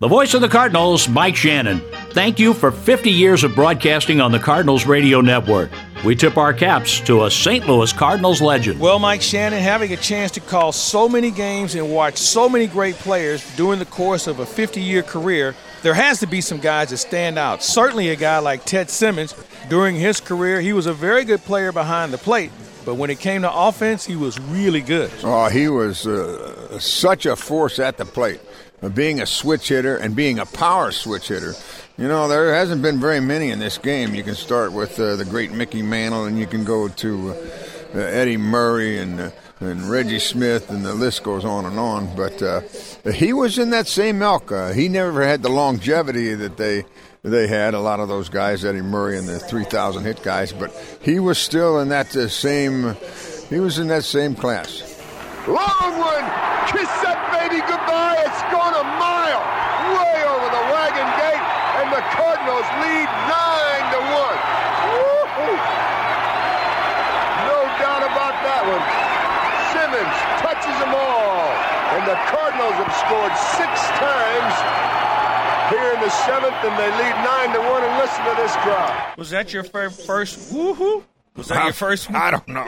The voice of the Cardinals, Mike Shannon. Thank you for 50 years of broadcasting on the Cardinals Radio Network. We tip our caps to a St. Louis Cardinals legend. Well, Mike Shannon, having a chance to call so many games and watch so many great players during the course of a 50-year career, there has to be some guys that stand out. Certainly a guy like Ted Simmons. During his career, he was a very good player behind the plate, but when it came to offense, he was really good. Oh, he was such a force at the plate. Being a switch hitter and being a power switch hitter. You know, there hasn't been very many in this game. You can start with the great Mickey Mantle, and you can go to Eddie Murray and Reggie Smith, and the list goes on and on. But he was in that same ilk. He never had the longevity that they had, a lot of those guys, Eddie Murray and the 3,000 hit guys. But he was still in that same class. Long one, kiss that baby goodbye. It's gone a mile, way over the wagon gate, and the Cardinals lead 9-1. Woo-hoo. No doubt about that one. Simmons touches them all, and the Cardinals have scored 6 times here in the 7th, and they lead 9-1. And listen to this crowd. Was that your first woo-hoo? Was that your first one? I don't know.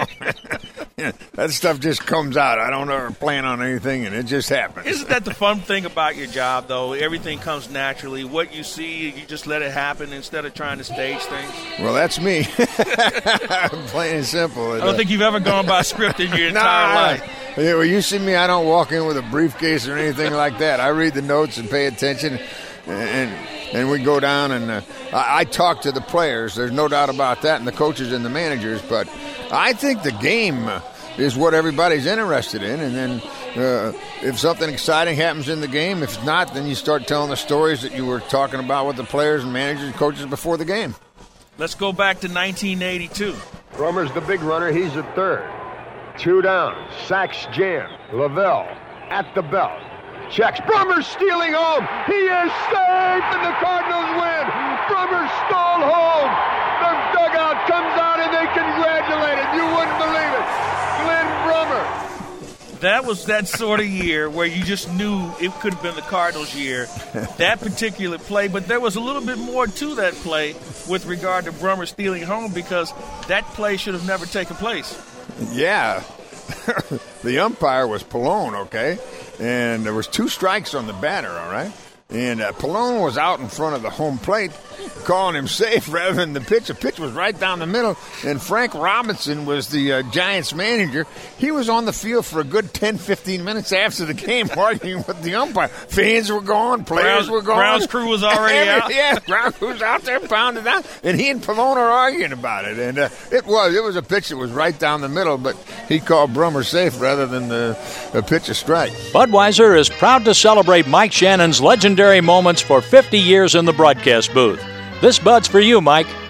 That stuff just comes out. I don't ever plan on anything, and it just happens. Isn't that the fun thing about your job, though? Everything comes naturally. What you see, you just let it happen instead of trying to stage things. Well, that's me. Plain and simple. I don't think you've ever gone by script in your entire life. Yeah, well, you see me, I don't walk in with a briefcase or anything like that. I read the notes and pay attention, and we go down and I talk to the players. There's no doubt about that, and the coaches and the managers. But I think the game is what everybody's interested in. And then if something exciting happens in the game, if not, then you start telling the stories that you were talking about with the players and managers and coaches before the game. Let's go back to 1982. Brummer's the big runner. He's at third. 2 down. Sacks jam. Lavelle at the belt. Checks. Brummer stealing home. He is safe, and the Cardinals win. Brummer stole home. The dugout comes out, and they congratulate him. You wouldn't believe it. Glenn Brummer. That was that sort of year where you just knew it could have been the Cardinals' year, that particular play. But there was a little bit more to that play with regard to Brummer stealing home, because that play should have never taken place. Yeah. The umpire was Pallone, okay? And there was 2 strikes on the batter, all right? And Pallone was out in front of the home plate calling him safe rather than the pitch. The pitch was right down the middle, and Frank Robinson was the Giants manager. He was on the field for a good 10, 15 minutes after the game arguing with the umpire. Fans were gone, players were gone. Grounds crew was already out. Yeah, ground crew was out there pounding out, and he and Pallone are arguing about it. And it was a pitch that was right down the middle, but he called Brummer safe rather than the pitch a strike. Budweiser is proud to celebrate Mike Shannon's legendary moments for 50 years in the broadcast booth. This Bud's for you, Mike.